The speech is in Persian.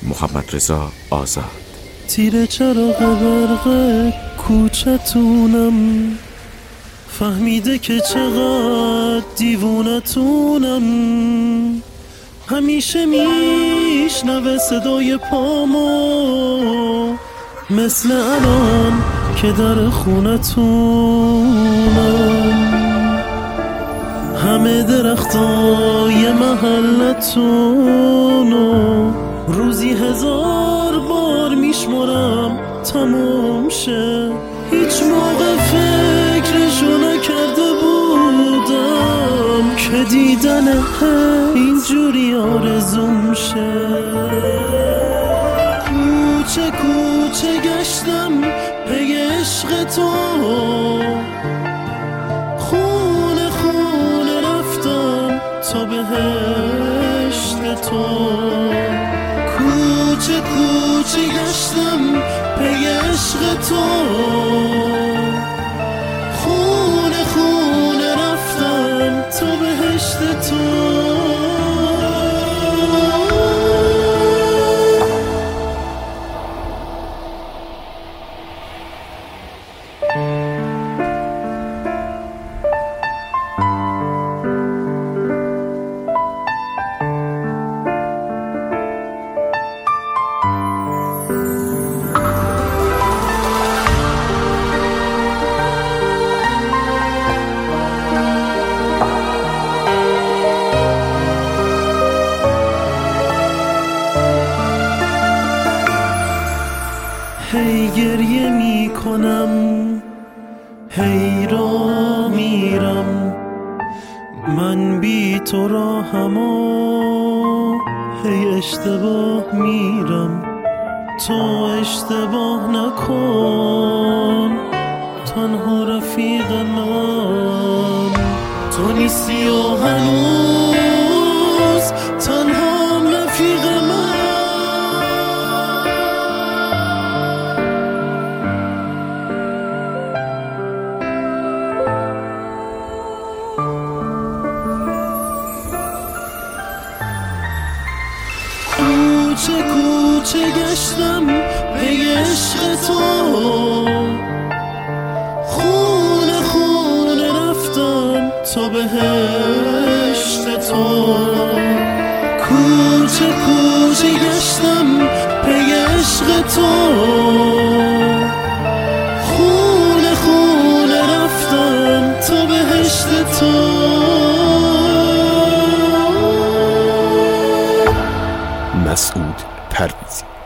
محمدرضا آزاد. تیر چراغ برق کوچتونم، فهمیده که چقدر دیوونتونم. همیشه میشنوه صدای پامو، مثل الان که در خونتونم. همه درختای محلتونو روزی 1000 بار میشمرم تموم شه. هیچ موقع فکرشو نکرده بودم که دیدن اینجوری آرزوم شه. کوچه کوچه گشتم پی عشق تو، خونه خونه رفتم تا بهشت تو. کوچه کوچه گشتم پی عشق تو، خونه خونه رفتم تا بهشت تو. هی گریه می کنم، هی را میرم، من بی تو راهم و هی اشتباه میرم. تو اشتباه نکن، تنها رفیق من تو نیستی و هنوز تنها رفیق من. کوچه کوچه گشتم پی عشق تو، خونه خونه رفتم تا بهشت تو. کوچه کوچه گشتم پی عشق تو، خونه خونه رفتم تا بهشت تو. مسعود پرویزی.